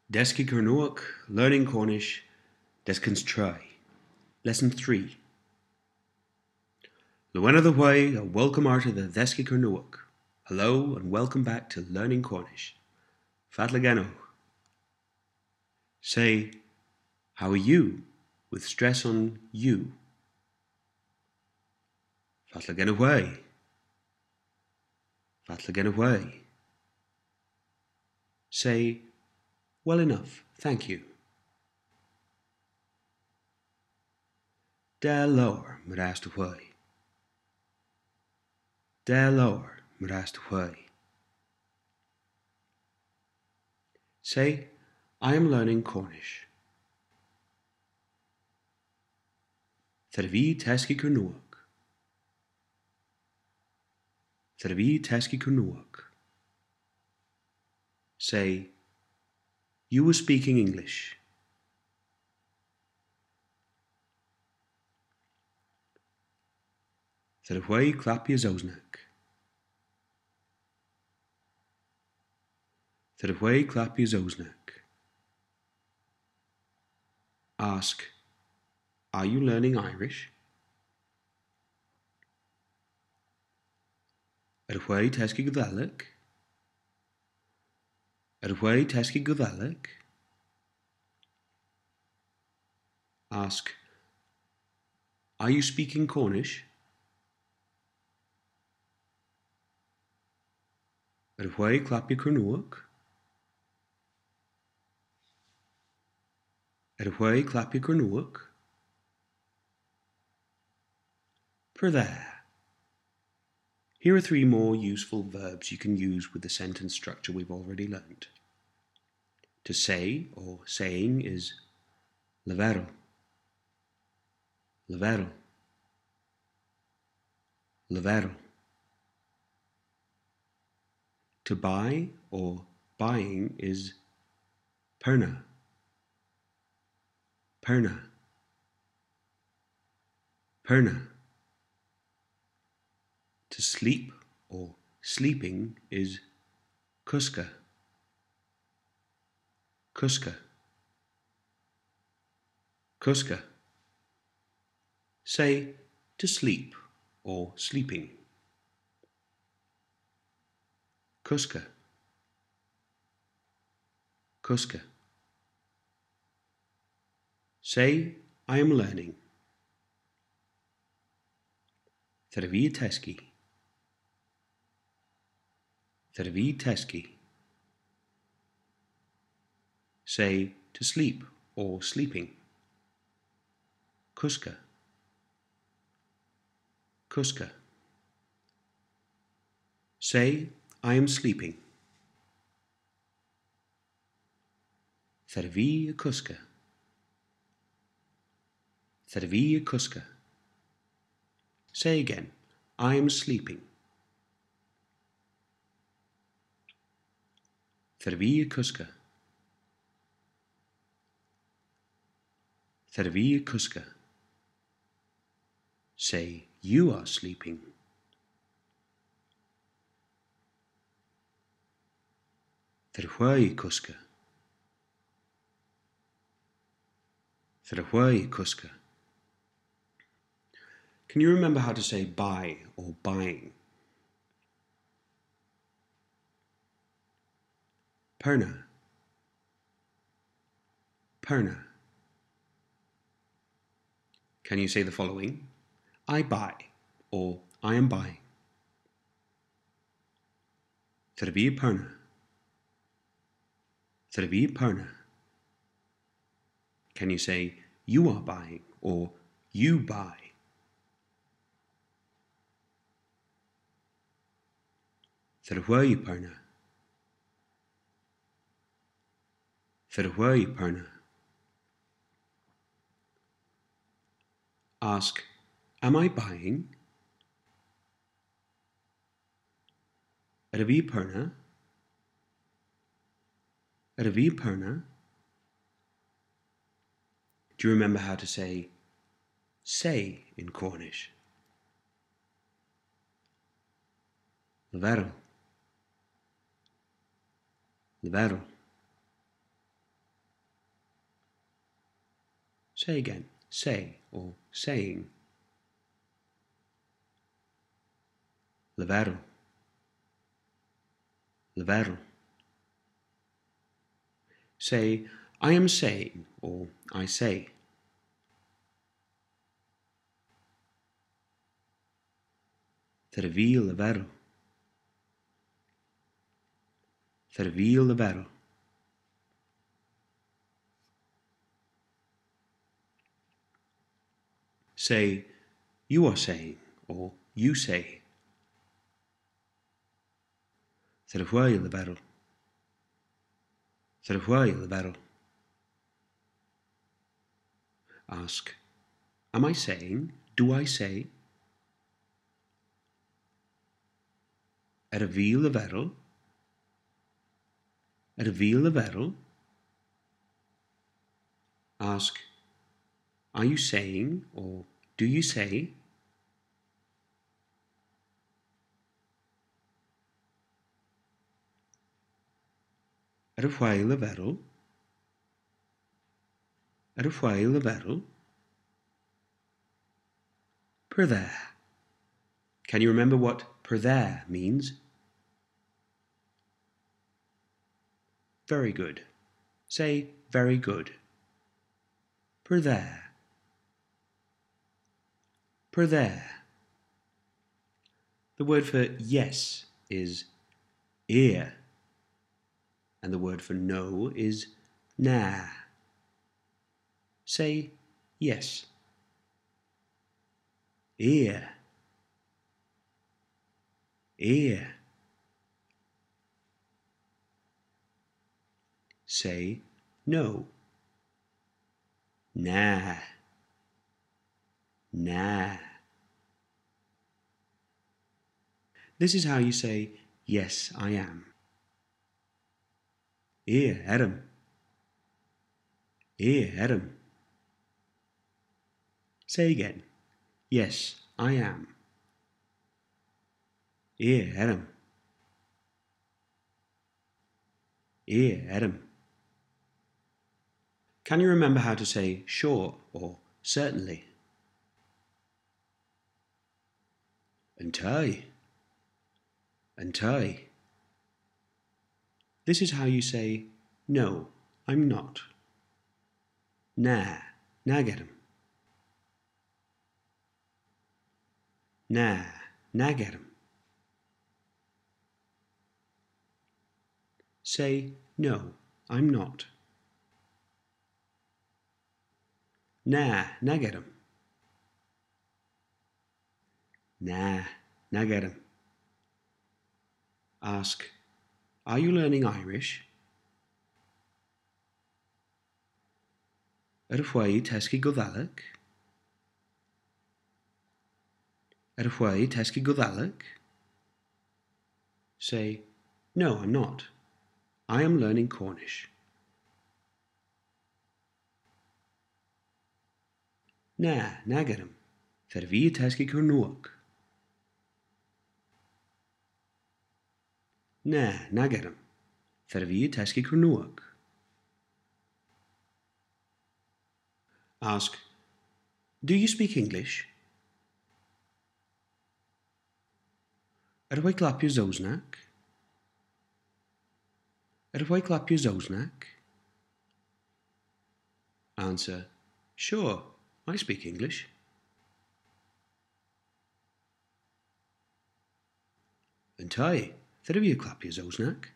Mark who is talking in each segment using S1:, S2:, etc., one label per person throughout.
S1: Deski Kernuak, Learning Cornish, Deskins Try. Lesson 3. Luena the way, a welcome art of the Deski Kernuak. Hello and welcome back to Learning Cornish. Fatlagano. Say, how are you? With stress on you. Fatlagano way. Fatlagano way. Say, well enough, thank you. Daar lower, meraast away. Daar lower, meraast away. Say, I am learning Cornish. Tervi Teski Kernuak. Tervi Teski Kernuak. Say, you were speaking English. Terway clap your zoznak. Terway clap your zoznak. Ask, are you learning Irish? Terway teski gudalik. Terway teski gudalik. Ask, are you speaking Cornish? Terway clap your Kernuak. Terway clap your Kernuak. Per there. Here are 3 more useful verbs you can use with the sentence structure we've already learned. To say or saying is levero, levero, levero. To buy or buying is perna, perna, perna. To sleep or sleeping is kuska, kuska, kuska. Say to sleep or sleeping. Kuska, kuska. Say I am learning. Tervi teski. Tervi teski. Say to sleep or sleeping. Kuska, kuska. Say I am sleeping. Tervi kuska. Tervi kuska. Say again, I am sleeping. Tervi kuska. Tervi kuska. Say you are sleeping. Terwai kuska. Terwai kuska. Can you remember how to say buy or buying? Perna, perna. Can you say the following? I buy or I am buying. Tervi perna. Tervi perna. Can you say you are buying or you buy? Terwai perna. Terwai perna. Ask, am I buying? Tervi perna. Tervi perna. Do you remember how to say in Cornish? Levero, levero. Say again. Say or saying. Levaru. Levaru. Say, I am saying, or I say. Tervi levaru. Tervi levaru. Say, you are saying, or you say. Terhuai levaru. Terhuai levaru. Ask, am I saying? Do I say? Ervi levaru. Ervi levaru. Ask, are you saying, or do you say? Erhuai levaru. Erhuai levaru. Per there. Can you remember what per there means? Very good. Say very good. Per there. Per there. The word for yes is ear, and the word for no is nah. Say yes. Ear. Ear. Say no. Nah. Nah. This is how you say, yes, I am. Ear, Adam. Ear, Adam. Say again, yes, I am. Ear, Adam. Ear, Adam. Can you remember how to say sure or certainly? Entai. Entai. This is how you say, no, I'm not. Nah, nagadam. Nah, nagadam. Say, no, I'm not. Nah, nagadam. Nah, nagadam. Ask, are you learning Irish? Erfwai teski godalak? Erfwai teski godalak? Say, no, I'm not. I am learning Cornish. Nah, nagadam. Fervi teski cornuak. Nah, nagadam. Fervi teski cornuak. Ask, do you speak English? Erfwai klapje zousnak? Erfwai klapje zousnak? Answer, sure, I speak English. Entai, fervi klapje zousnak?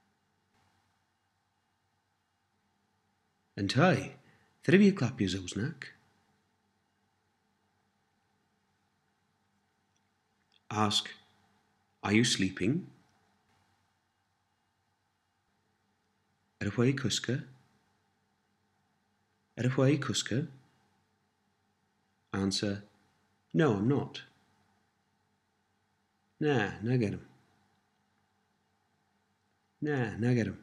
S1: Entai, fervi klapje zousnak? Ask, are you sleeping? Erfwai kuska? Erfwai kuska? Answer, no, I'm not. Nah, nagadam. Nah, nagadam.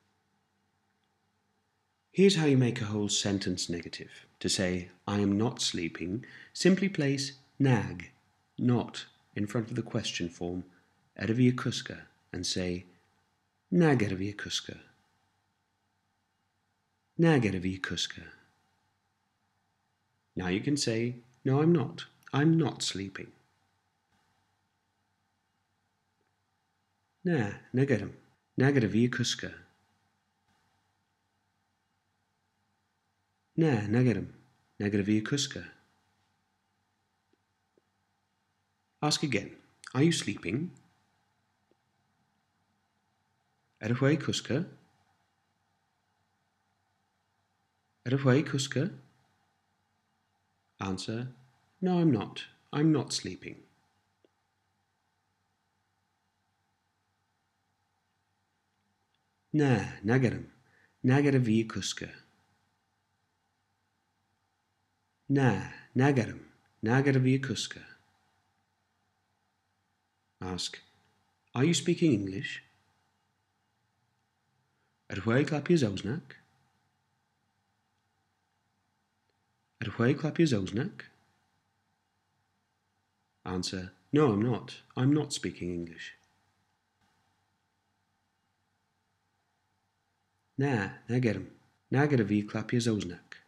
S1: Here's how you make a whole sentence negative. To say, I am not sleeping, simply place nag, not, in front of the question form, ervia kuska, and say, nag ervia kuska. Nag ervia kuska. Now you can say, no, I'm not. I'm not sleeping. Na, nagaram. Nagaravi kuska. Na, nagaram. Nagaravi kuska. Ask again. Are you sleeping? Arahwai kuska. Arahwai kuska. Answer. No, I'm not. I'm not sleeping. Na, nagaram. Nagaravi kuska. Na, nagaram. Nagaravi kuska. Ask. Are you speaking English? Arahwai klapje zauznak. Arahwai klapje zauznak. Answer. No, I'm not. I'm not speaking English. Na, nagaram. Nagaravi klapje zauznak.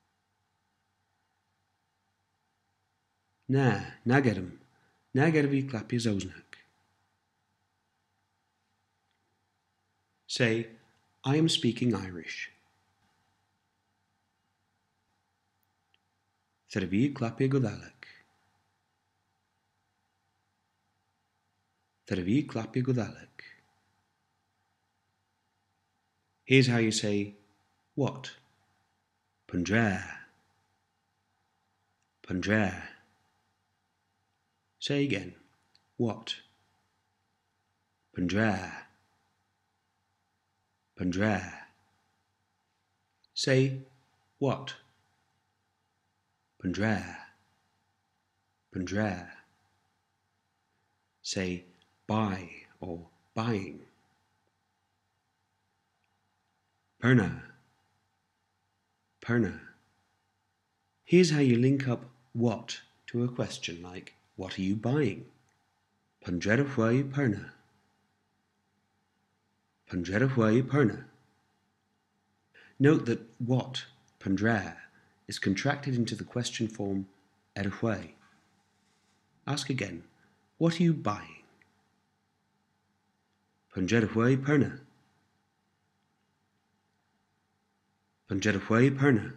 S1: Na, nagaram. Nagaravi klapje zauznak. Say, I am speaking Irish. Theravi klapje godalak. Theravi klapje godalak. Here's how you say, what? Pandra. Pandra. Say again, what? Pandra. Pandra. Say, what? Pandra. Pandra. Say, buy or buying. Perna. Perna. Here's how you link up what to a question like, what are you buying? Pandredahwai perna. Pandredahwai perna. Note that what, pandra, is contracted into the question form edahwai. Ask again, what are you buying? Pandredahwai perna. Pandredahwai perna.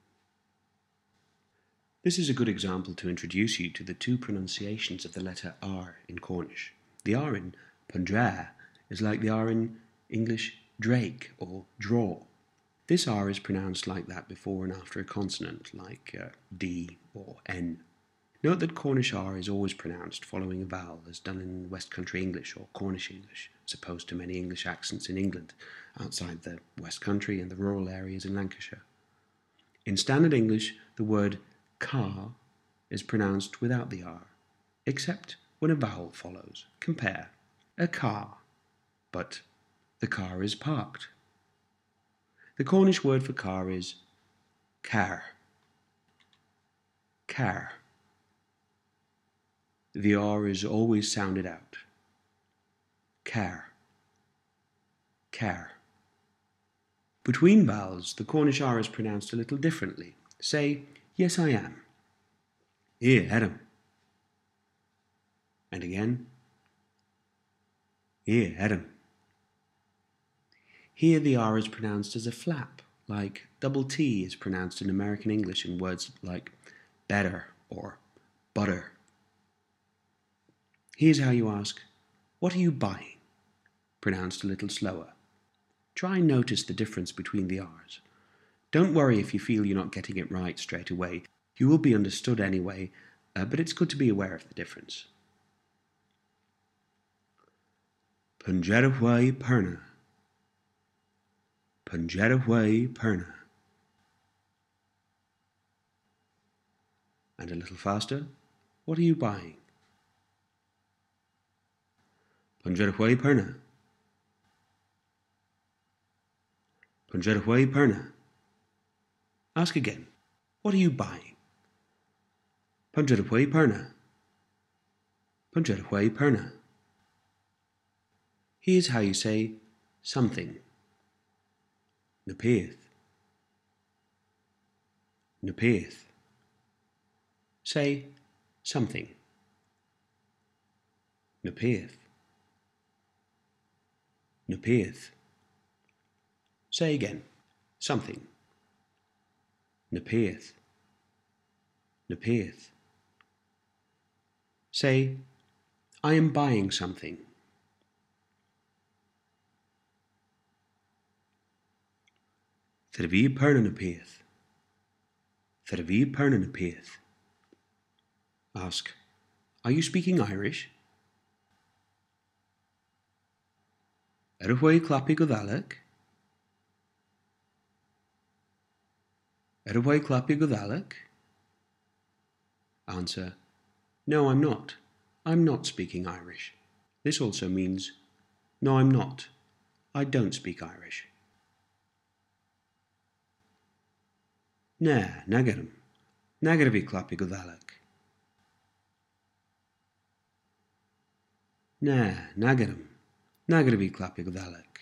S1: This is a good example to introduce you to the two pronunciations of the letter R in Cornish. The R in pandra is like the R in English drake or draw. This R is pronounced like that before and after a consonant, like D or N. Note that Cornish R is always pronounced following a vowel, as done in West Country English or Cornish English, as opposed to many English accents in England, outside the West Country and the rural areas in Lancashire. In Standard English, the word car is pronounced without the R, except when a vowel follows. Compare, a car, but the car is parked. The Cornish word for car is car. Car. The R is always sounded out. Car. Car. Between vowels, the Cornish R is pronounced a little differently. Say, yes, I am. Here, Adam. And again. Here, Adam. Here the R is pronounced as a flap, like double T is pronounced in American English in words like better or butter. Here's how you ask, what are you buying? Pronounced a little slower. Try and notice the difference between the R's. Don't worry if you feel you're not getting it right straight away. You will be understood anyway, but it's good to be aware of the difference. Pandredahwai perna. Pandredahwai perna. And a little faster. What are you buying? Pandredahwai perna. Pandredahwai perna. Ask again. What are you buying? Pandredahwai perna. Pandredahwai perna. Here's how you say something. Napith. Napith. Say something. Na peth. Na peth. Say again. Something. Na peth. Na peth. Say, I am buying something. Thar bhí perna na peth. Thar bhí perna na peth. Ask, are you speaking Irish? Ar a bhfuil clapi go bhealach? Ar a bhfuil clapi go bhealach? Answer, no, I'm not. I'm not speaking Irish. This also means, no, I'm not. I don't speak Irish. Na, nagarum. Nagaravi klapi godalak. Na, nagarum. Nagaravi klapi godalak.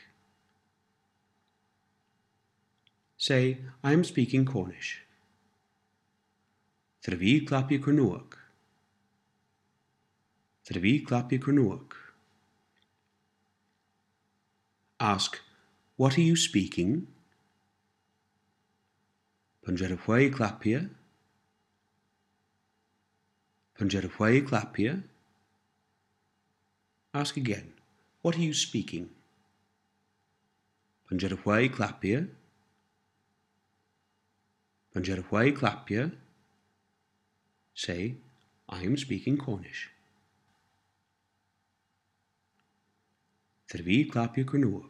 S1: Say, I am speaking Cornish. Thravi klapi cornuak. Thravi klapi cornuak. Ask, what are you speaking? Punjarapwai klapia. Punjarapwai klapia. Ask again, what are you speaking? Punjarapwai klapia. Punjarapwai klapia. Say, I am speaking Cornish. Thravi klapia cornuak.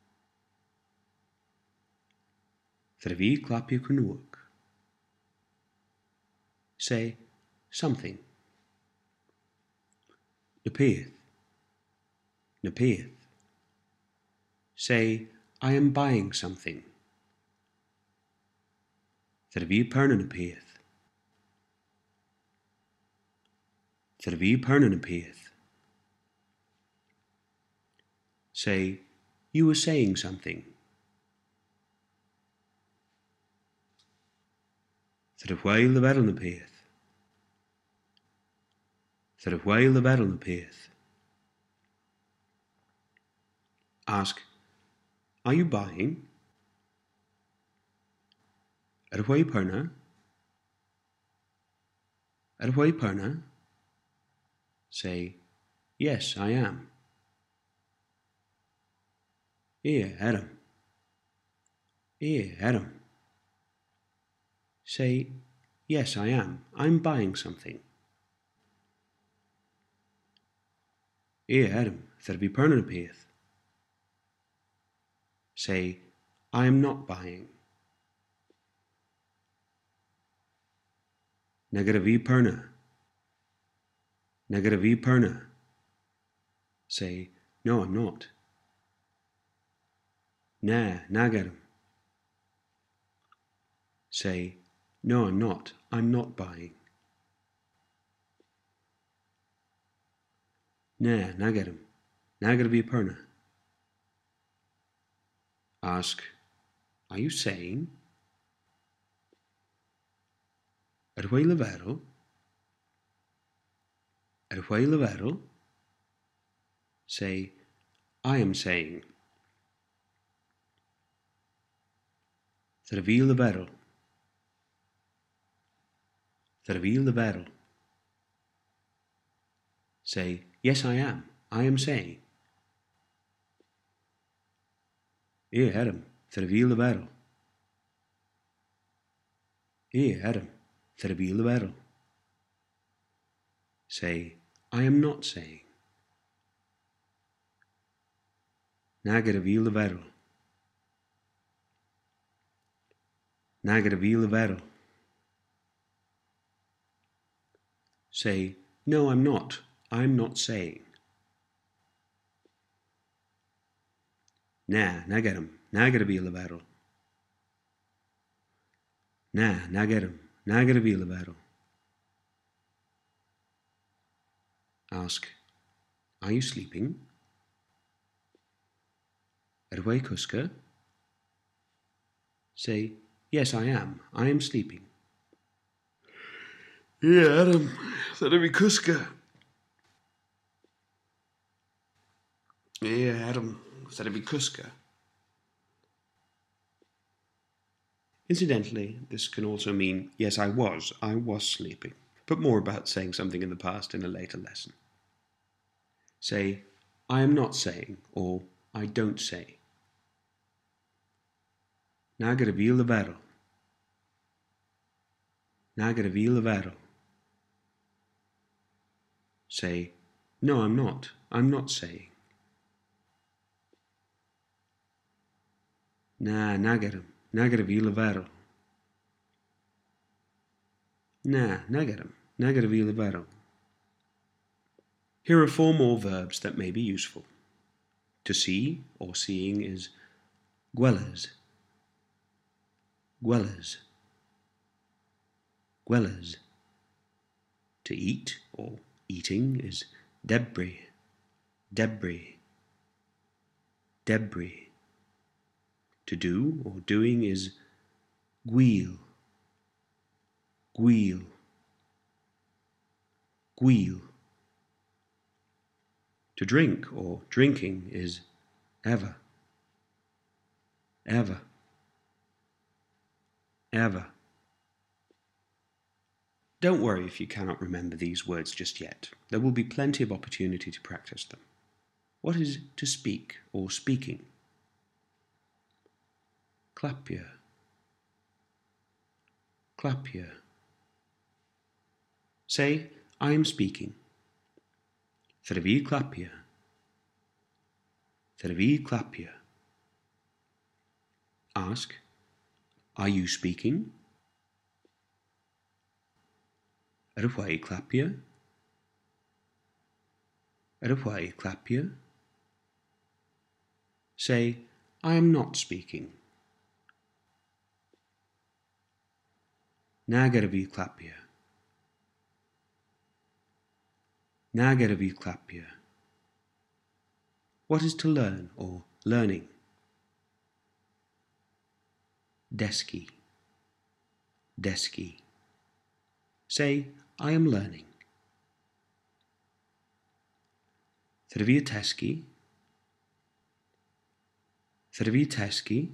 S1: Thravi klapia cornuak. Say, something. Napeth. Napeth. Say, I am buying something. Thravi perna napeth. Thravi perna napeth. Say, you were saying something. Thravwai level napeth. Thravwai level napeth. Ask, are you buying? Arwai perna? Arwai perna? Say, yes, I am. Adam. Adam. Say, yes, I am. I'm buying something. Adam, thirvi perna napeth. Say, I am not buying. Negaravi perna. Negaravi perna. Say, no, I'm not. Na, nagaram. Say, no, I'm not. I'm not buying. Na, nagaram. Nagaravi perna. Ask, are you saying? Arwai levero? Arwai levero? Say, I am saying. Thravi levero. Thravi levero. Say, yes, I am. I am saying. Adam, thravi levero. Adam, thravi levero. Say, I am not saying. Nagaravi levero. Nagaravi levero. Say, no, I'm not. I'm not saying. Na, nagaram. Nagaravi levero. Na, nagaram. Nagaravi levero. Ask, are you sleeping? Arwai kuska? Say, yes, I am. I am sleeping. Yeah, Adam. Theravi Kuska. Yeah, Adam. Theravi Kuska. Incidentally, this can also mean, yes, I was sleeping, but more about saying something in the past in a later lesson. Say, I am not saying, or I don't say. Nagaravi levero. Nagaravi levero. Say, no, I'm not. I'm not saying. Nagaram. Nagaravi levero. Nagaram. Nagaravi levero. Here are 4 more verbs that may be useful. To see or seeing is gwellers. Gwellers. Gwellers. To eat or eating is debris. Debris. Debris. To do or doing is gweel. Gweel. Gweel. To drink or drinking is ever. Ever. Ever. Don't worry if you cannot remember these words just yet. There will be plenty of opportunity to practice them. What is to speak or speaking? Clapia. Clapia. Say, I am speaking. Theravi clapia. Theravi clapia. Ask, are you speaking? Arwhai clapia. Arwhai clapia. Say, I am not speaking. Nagaravi clapia. Nagaravi clapia. What is to learn or learning? Deski. Deski. Say, I am learning. Theraviateski. Theraviateski.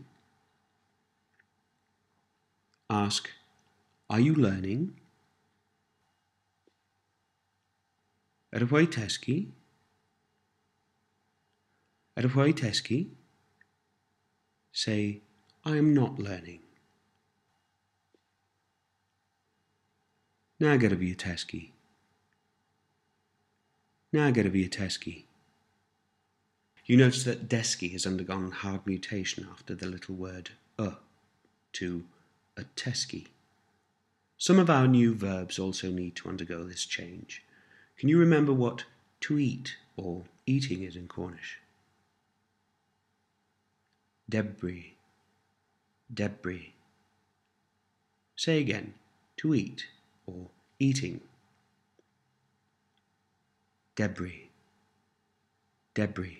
S1: Ask, are you learning? Arwhaiteski. Arwhaiteski. Say, I am not learning. Nagaraviateski. Nagaraviateski. You notice that deski has undergone hard mutation after the little word to a teski. Some of our new verbs also need to undergo this change. Can you remember what to eat or eating is in Cornish? Debris. Debris. Say again, to eat or eating. Debris. Debris.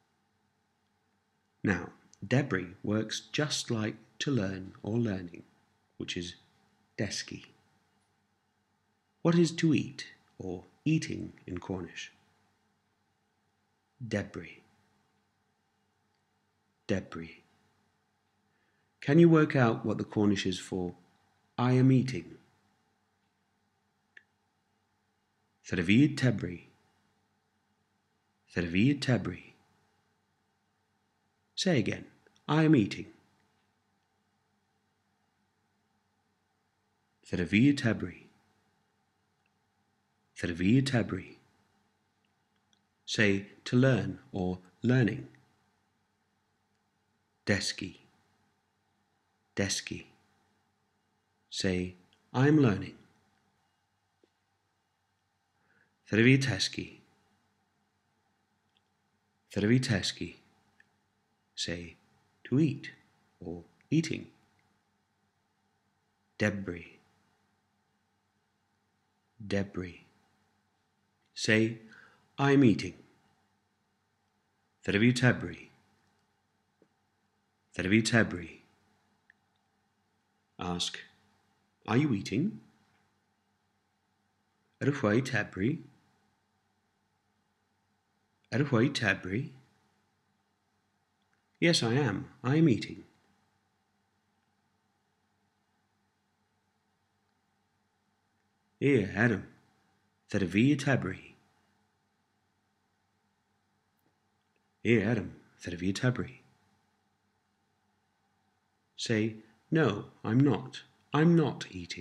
S1: Now, debris works just like to learn or learning, which is deski. What is to eat or eating in Cornish? Debris. Debris. Can you work out what the Cornish is for I am eating? Theravid tebri. Theravid tebri. Say again, I am eating. Theravid tebri. Theravid tebri. Say to learn or learning. Deski. Deski. Say, I am learning. Theraviateski. Theraviateski. Say, to eat or eating. Debris. Debris. Say, I am eating. Theraviatabri. Theraviatabri. Ask, are you eating? Ar y tebri? Ar y tebri? Yes, I am. I am eating. Here, Adam. That a via tebri. Here, Adam. That a via tebri. Say, no, I'm not. I'm not eating.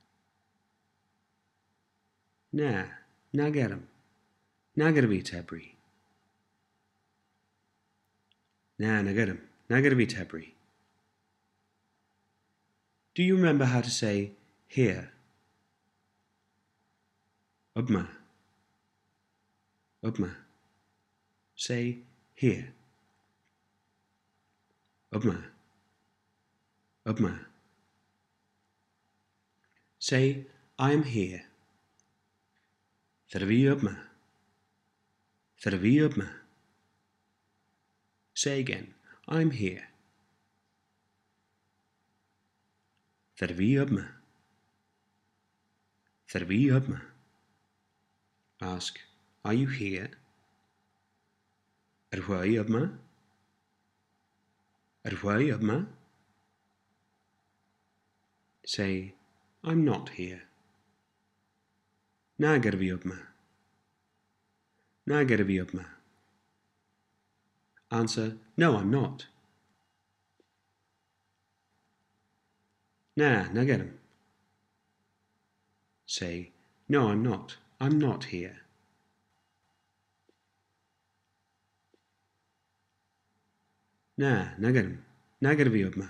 S1: Na, nag Adam. Nag ar via tebri. Na, nag Adam. Nag ar via tebri. Do you remember how to say here? Ubma. Ubma. Say here. Ubma. Ubma. Say, I am here. Theravi Ubma. Theravi Ubma. Say again, I'm here. Theravi Ubma. Theravi Ubma. Ask, are you here? Arwai Ubma. Arwai Ubma. Say, I'm not here. Nagarvi Ubma. Nagarvi Ubma. Answer, no, I'm not. Na, nagaram. Say, no, I'm not. I'm not here. Na, nagaram. Nagarvi Ubma.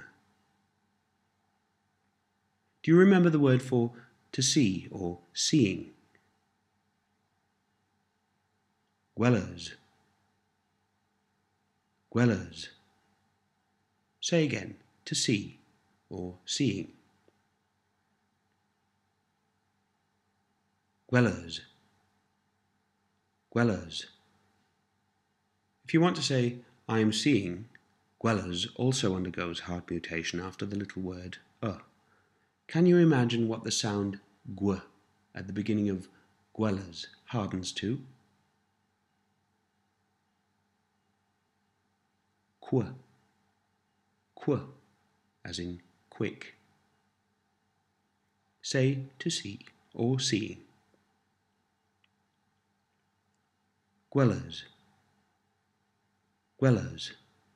S1: Do you remember the word for to see or seeing? Gwellers. Gwellers. Say again, to see or seeing. Gwellers. Gwellers. If you want to say, I am seeing, Gwellers also undergoes hard mutation after the little word Can you imagine what the sound gw at the beginning of Gwellers hardens to? Qu. Qu, as in quick. Say to see or seeing. Gwellers. Gwellers.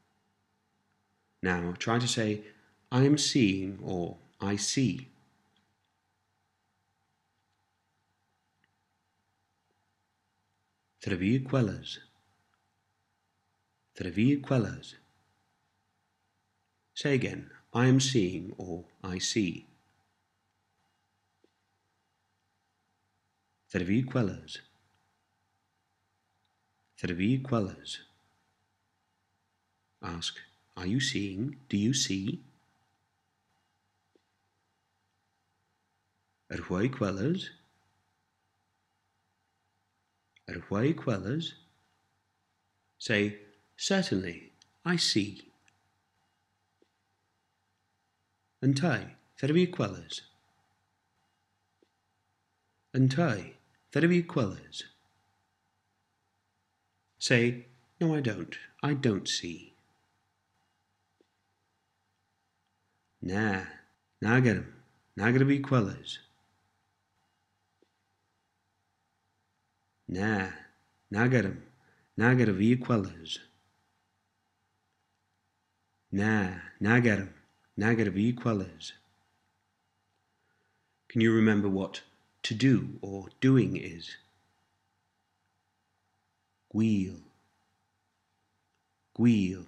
S1: Now try to say, I am seeing or I see. Theravi Gwellers. Theravi Gwellers. Say again, I am seeing or I see. Theravi Gwellers. Theravi Gwellers. Ask, are you seeing? Do you see? Arwai Gwellers. Arwai Gwellers. Say, certainly, I see. Antai, theravi Gwellers. Antai, theravi Gwellers. Say, no, I don't. I don't see. Na, nagaram, nagaravi Gwellers. Na, nagaram, nagaravi Gwellers. Na, nagaram, nagaravi Gwellers. Can you remember what to do or doing is? Gweel. Gweel.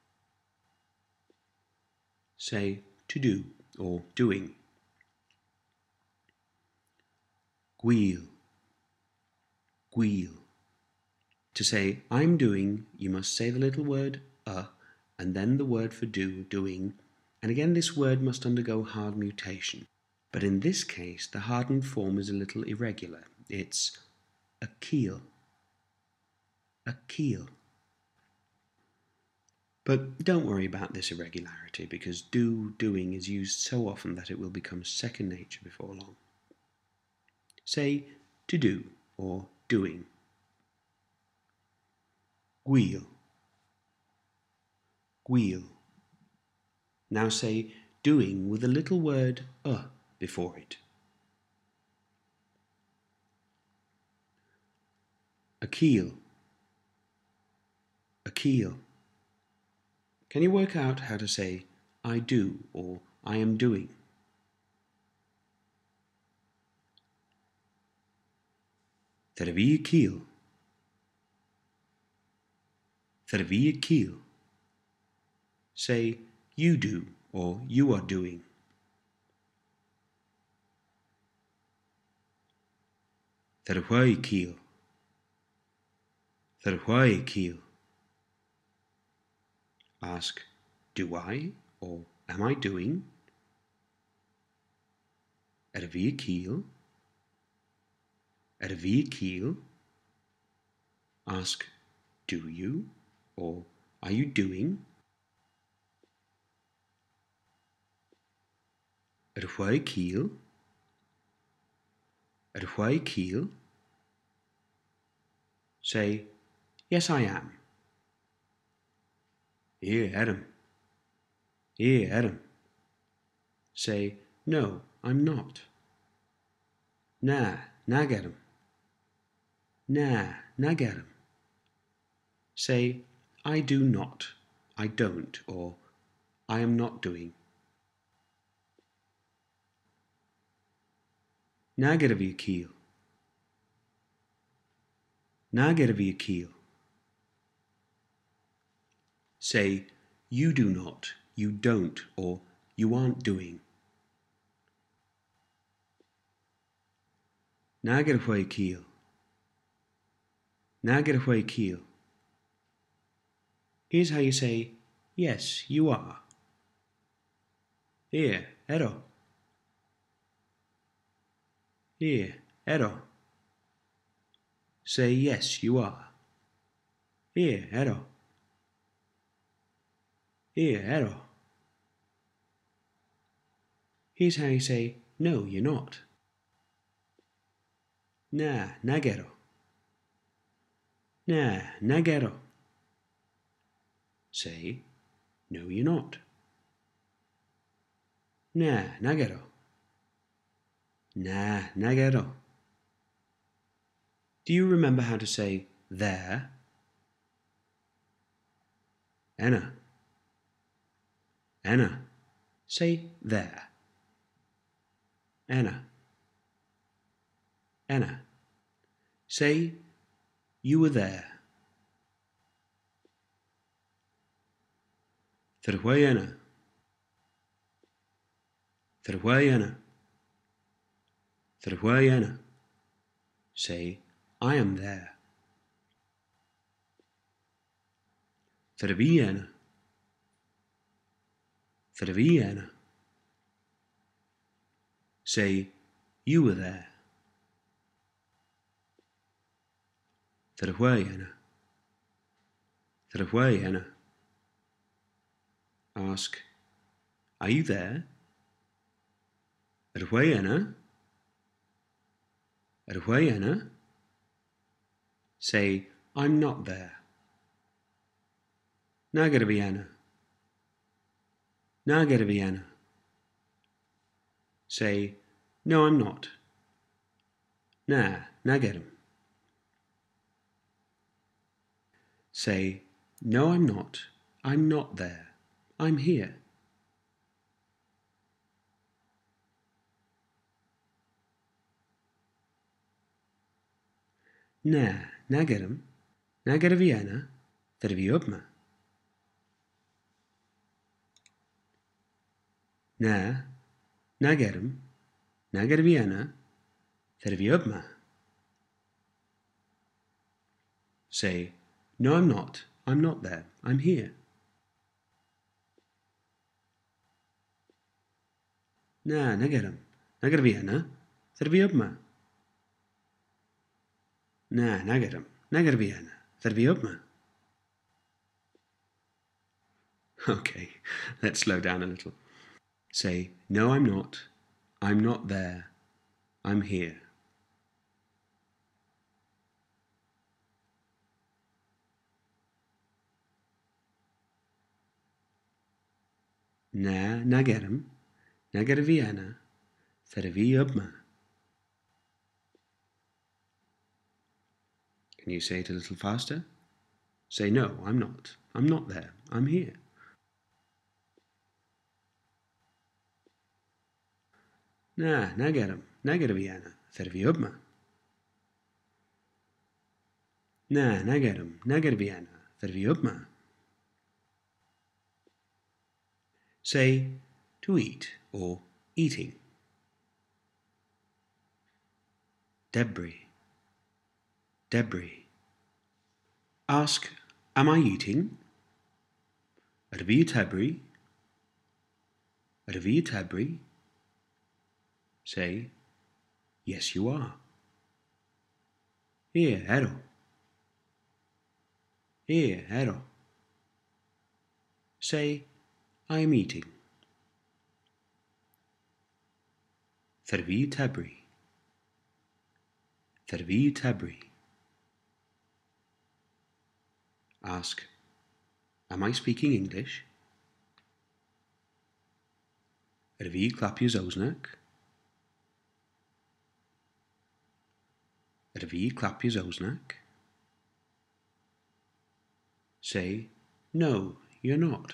S1: Say to do or doing. Gweel. Gweel. To say I'm doing, you must say the little word and then the word for do, doing, and again this word must undergo hard mutation. But in this case, the hardened form is a little irregular. It's a keel. A keel. But don't worry about this irregularity, because doing is used so often that it will become second nature before long. Say to do or doing. Wheel, wheel. Now say doing with a little word before it. A keel, a keel. Can you work out how to say I do or I am doing? Ter wie keel. Ter wie keel. Say you do or you are doing. Ter why keel. Ter why keel. Ask, do I or am I doing? Er wie keel. Er wie keel. Ask, do you or are you doing? Er why keel. Er why keel. Say, yes I am. Here, Adam. Here, Adam. Say, no, I'm not. Na get him. Na get him. Say, I do not, I don't, or I am not doing. Na get of your keel. Na get of your keel. Say, you do not, you don't, or you aren't doing. Na get away keel. Na get away keel. Here's how you say, yes, you are. Here, ero. Here, ero. Say, yes, you are. Here, ero. Here, ero. Here's how you say, no, you're not. Nagero. Nagero. Say, no, you're not. Nagero. Nagero. Do you remember how to say there? Anna. Anna. Say there. Anna. Anna. Say you were there. Terway Anna. Terway Anna. Terway Anna. Say I am there. Tervi Anna. Tervi Anna. Say you were there. Terway Anna. Terway Anna. Ask, are you there? Terway Anna. Terway Anna. Say, I'm not there. Nagarvi Anna. Nagarvi Anna. Say, no, I'm not. Nagaram. Say, no, I'm not. I'm not there. I'm here. Nagaram. Nagarvi Anna. Terviopma. Nagaram. Nagarvi Anna. Terviopma. Say, no, I'm not. I'm not there. I'm here. Nagaram. Nagarvi Anna. Terviopma. Nagaram. Nagarvi Anna. Terviopma. Okay, let's slow down a little. Say, no, I'm not. I'm not there. I'm here. Na nagerum, nager Vienna, Theravi Ubma. Can you say it a little faster? Say, no, I'm not. I'm not there. I'm here. Na nagerum, nager Vienna, Theravi Ubma. Na nagerum, nager Vienna, Theravi Ubma. Say, to eat or eating. Debris, debris. Ask, am I eating? Arvi tabri, arvi tabri. Say, yes you are. Here, ero. Here, ero. Say, I am eating. Thervi tabri. Thervi tabri. Ask, am I speaking English? Arvi klapje zoznak. Arvi klapje zoznak. Say, no, you're not.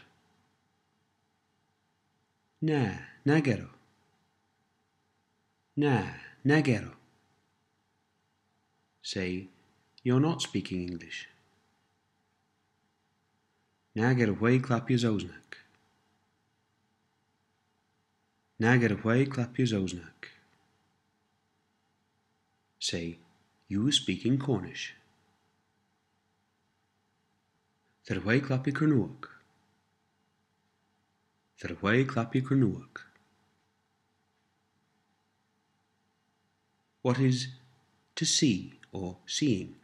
S1: Na, nagero. Na, nagero. Say, you're not speaking English. Nagerway klapje zoznak. Nagerway klapje zoznak. Say, you are speaking Cornish. Therway klapje kernuak. Therway klapje kernuak. What is to see or seeing?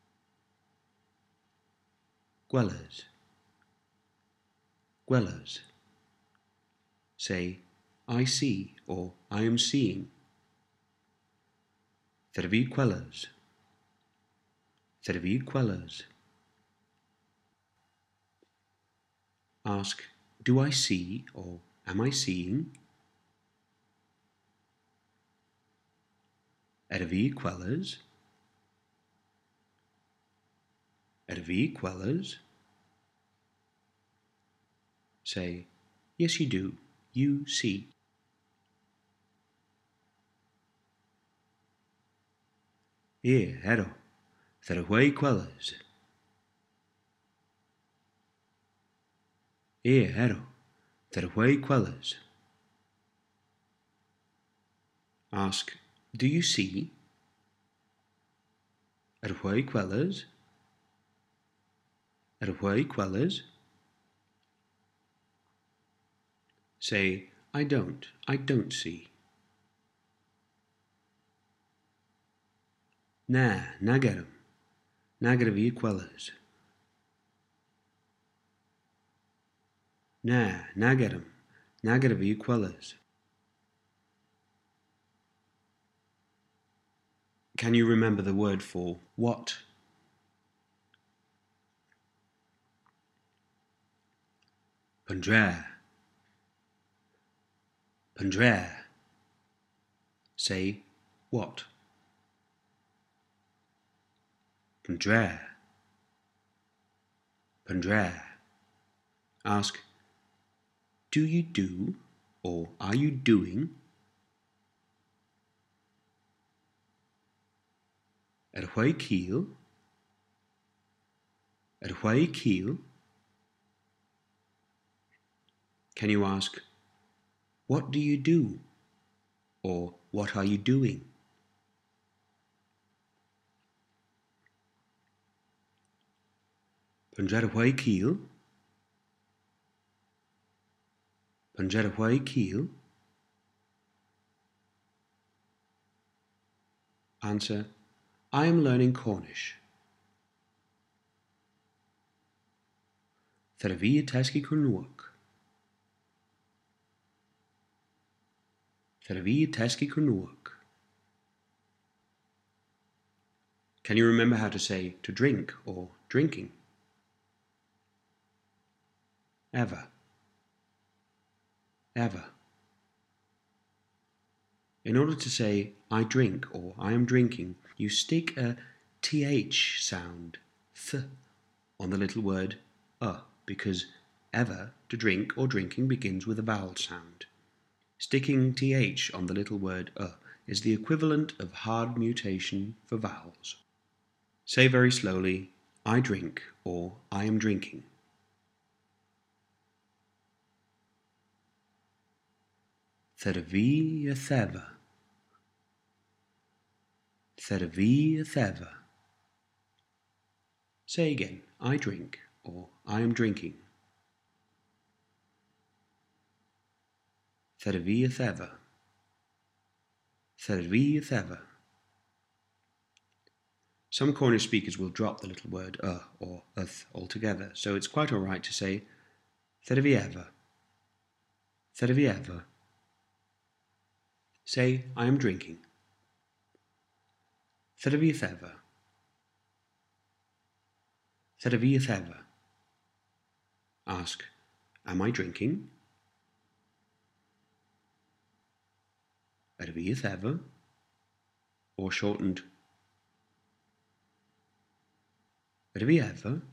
S1: Gwellers. Gwellers. Say, I see or I am seeing. Thervi gwellers. Thervi gwellers. Ask, do I see or am I seeing? Ervi gwellers. Ervi gwellers. Say, yes you do, you see. Here, ero, therway gwellers. Here, ero, therway gwellers. Ask, do you see? Erway gwellers. Erway gwellers. Say, I don't see. Na, nagerum, nagervi gwellers. Na, nagerum, nagervi gwellers. Can you remember the word for what? Pandrer. Pandrer. Say, what? Pandrer. Pandrer. Ask, do you do or are you doing? Erway kiel. Erway kiel. Can you ask, what do you do? Or what are you doing? Punjarway kiel. Punjarway kiel. Answer, I am learning Cornish. Thervi teski kernuak. Thervi teski kernuak. Can you remember how to say to drink or drinking? Ever. ever. In order to say I drink or I am drinking, you stick a th sound, th, on the little word because ever, to drink or drinking, begins with a vowel sound. Sticking th on the little word is the equivalent of hard mutation for vowels. Say very slowly, I drink or I am drinking. Theravi theva. Theravi theva. Say again, I drink or I am drinking. Theravi theva. Theravi theva. Some Cornish speakers will drop the little word or uth altogether, so it's quite alright to say theravieva. Theravieva. Say, I am drinking. Theravietheva. Theravietheva. Ask, am I drinking? Theravietheva. Or shortened, Theravieva.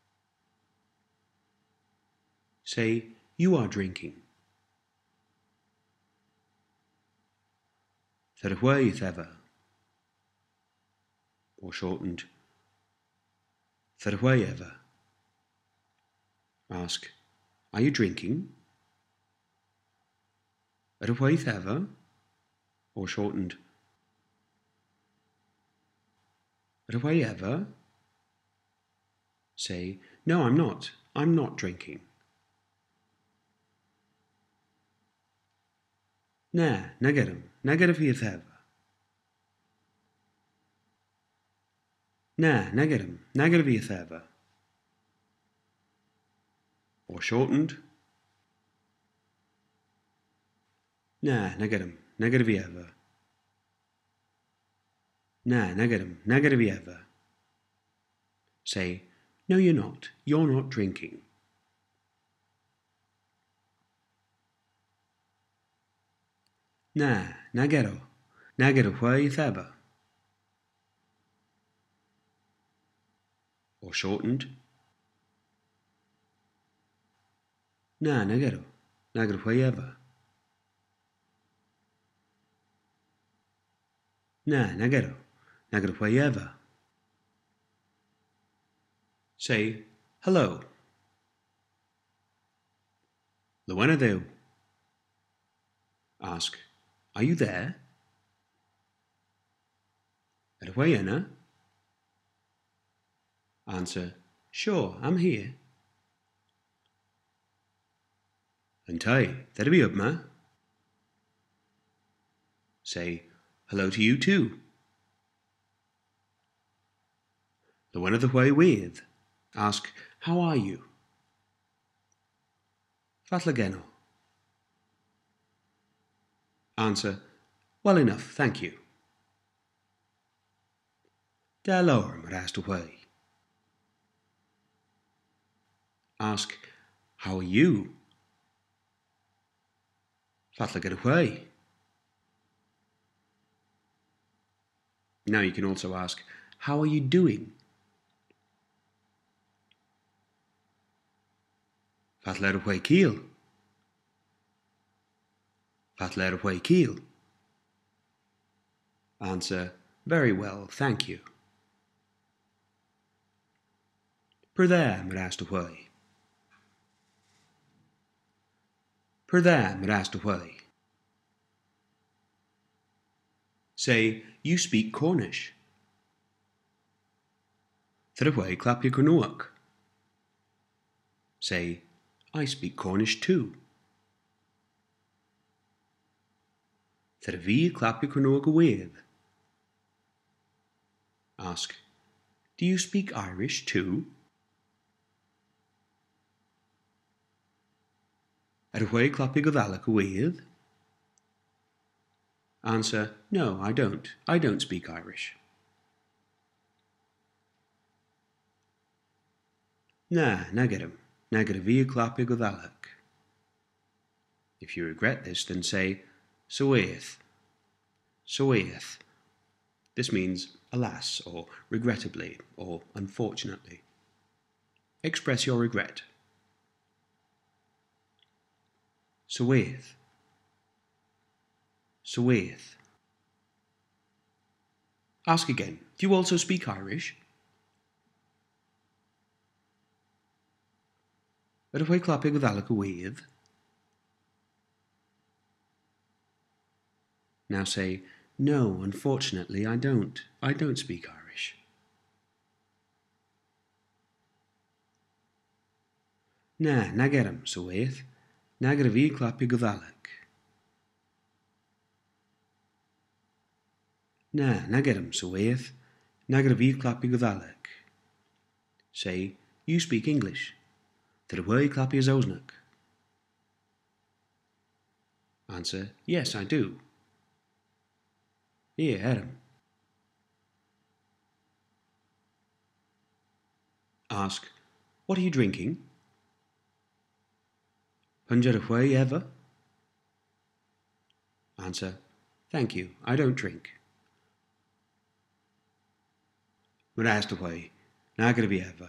S1: Say, you are drinking. Therahuetheva. Or shortened, Therahueva. Ask, are you drinking? Therahuetheva. Or shortened, Therahueva. Say, no, I'm not. I'm not drinking. Na, negarum, negativetheva. Na, negarum, negativetheva. Or shortened, na, negarum, negativeva. Na, negarum, negativeva. Say, no, you're not. You're not drinking. Na, nagero, negativetheva. Or shortened, na, negero, negativeva. Na, negero, negativeva. Say, hello. Luenadeu. Ask, are you there? Edwayena. Answer, sure, I'm here. Antai, that'll be upma. Say, hello to you too. Luena the way with. Ask, how are you? Fatlageno. Answer, well enough, thank you. Da lower asked away. Ask, how are you? Fatlageno. Now you can also ask, how are you doing? Fatlerway keel. Fatlerway keel. Answer, very well, thank you. Per there, Mrastaway. Per there, Mrastaway. Say, you speak Cornish. Thraway clap your Cornuak. Say, I speak Cornish too. Thravi clap your Cornuak with. Ask, do you speak Irish too? Arway clap your Godalak with. Answer, no, I don't. I don't speak Irish. Na, nagarum. Nagaravia clap your Godalak. If you regret this, then say, Sawaith, Sawaith. This means alas, or regrettably, or unfortunately. Express your regret. Sawaith, Sawaith. Ask again, do you also speak Irish? Ydych chi clapio Gwyddeleg y Wydd? Now say, no, unfortunately, I don't. I don't speak Irish. Na, nag eram, Sawaith. Na gyda fi clapio Gwyddeleg. Na, nag eram, Sawaith. Na gyda fi clapio Gwyddeleg. Say, you speak English. Ydych chi clapio Saesneg? Answer, yes, I do. Ie, eram. Ask, what are you drinking? Ydych chi ever? Answer, thank you, I don't drink. Ydych chi, na gyda fi ever.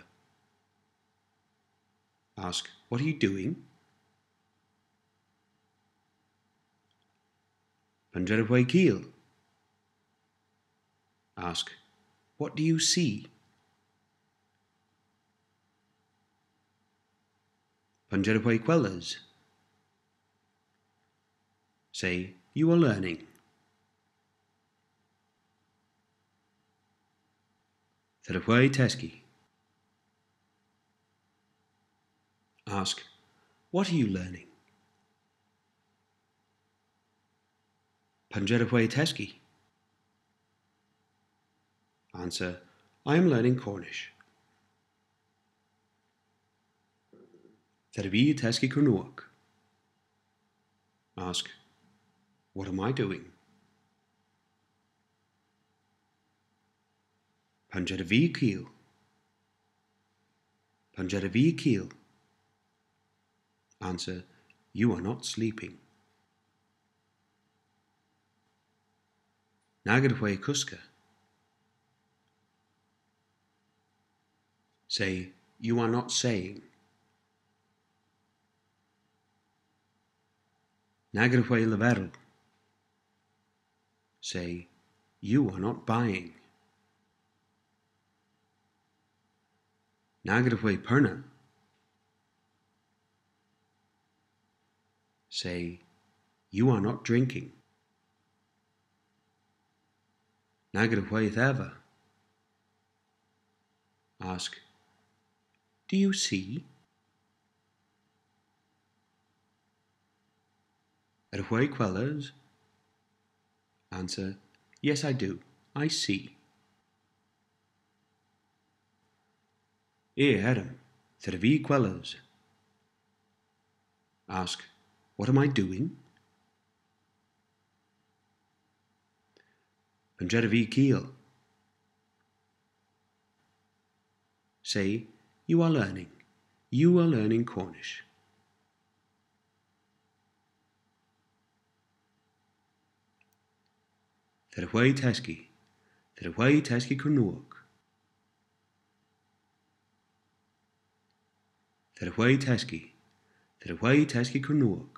S1: Ask, what are you doing? Ydych chi Kiel? Ask, what do you see? Ydych chi Quellas? Say, you are learning. Ydych chi Tesci? Ask, what are you learning? Ydych chi Tesci? Answer, I am learning Cornish. Ydych fi Tesci Cernywach? Ask, what am I doing? Ydych fi Kiel? Ydych fi Kiel? Answer, you are not sleeping. Na gyda chi Cusca? Say, you are not saying. Na gyda chi Leferel? Say, you are not buying. Na gyda chi Perna? Say, you are not drinking. Na gyda chi Eva? Ask, do you see? Ydych chi Quellas? Answer, yes, I do. I see. Ie, eram. Ydych fi Quellas? Ask, what am I doing? Ydych fi Kiel? Say, you are learning. You are learning Cornish. Ydych chi Tesci? Ydych chi Tesci Cernywach? Ydych chi Tesci? Ydych chi Tesci Cernywach?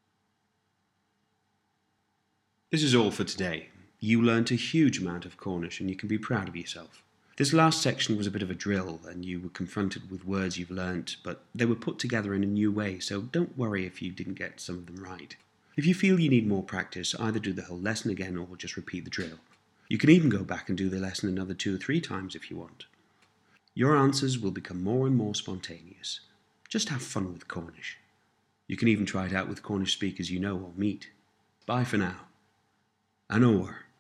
S1: This is all for today. You learnt a huge amount of Cornish and you can be proud of yourself. This last section was a bit of a drill and you were confronted with words you've learnt, but they were put together in a new way, so don't worry if you didn't get some of them right. If you feel you need more practice, either do the whole lesson again or just repeat the drill. You can even go back and do the lesson another 2 or 3 times if you want. Your answers will become more and more spontaneous. Just have fun with Cornish. You can even try it out with Cornish speakers you know or meet. Bye for now. An over.